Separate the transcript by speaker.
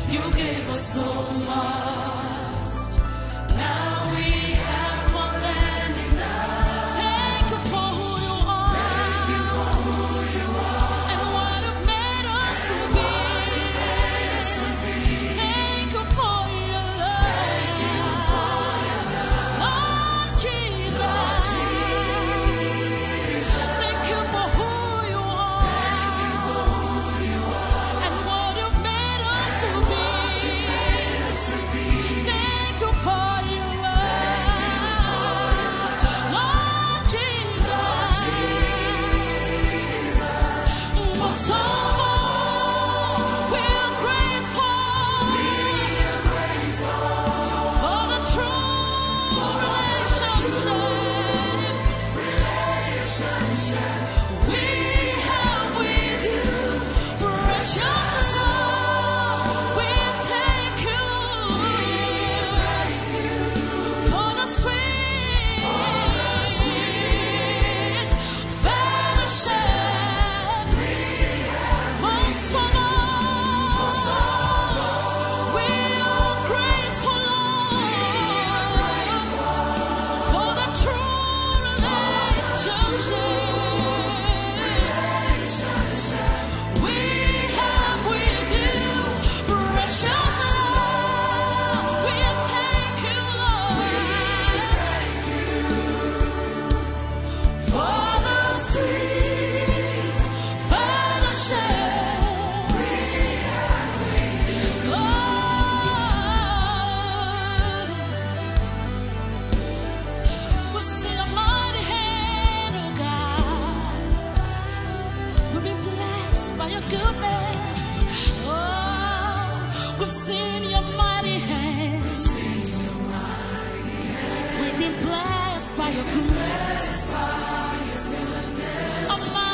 Speaker 1: You gave us so much. Now we have more than enough. Thank you for who you are. Thank you for who you are. And what you've made us to be. Thank you for your love. Thank you for your love. Lord Jesus. Thank you for who you are. Thank you for who you are. And what you've made us to be. Thank you for your love. Lord Jesus. Most of all, we are grateful for the true relationship we have with you. Precious Lord, we thank you for the sweet fellowship. Most of all, we are grateful, Lord, for the true relationship we have with you. Precious Lord, we thank you, Lord, for the sweet fellowship we have with you. Lord, we see your mighty hand, oh God. We've been blessed by your goodness. Oh, we've seen your mighty hand. We've been blessed by your goodness. A